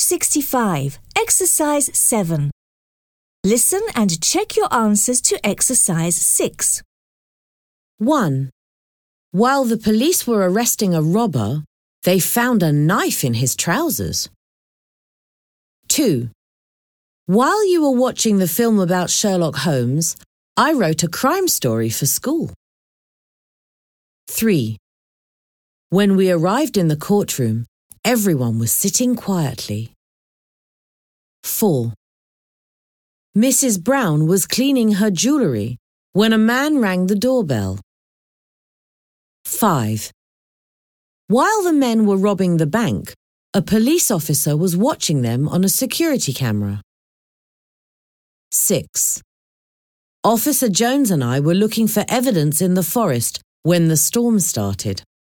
65, Exercise 7. Listen and check your answers to Exercise 6. 1. While the police were arresting a robber, they found a knife in his trousers. 2. While you were watching the film about Sherlock Holmes, I wrote a crime story for school. 3. When we arrived in the courtroom, everyone was sitting quietly. 4. Mrs. Brown was cleaning her jewellery when a man rang the doorbell. 5. While the men were robbing the bank, a police officer was watching them on a security camera. 6. Officer Jones and I were looking for evidence in the forest when the storm started.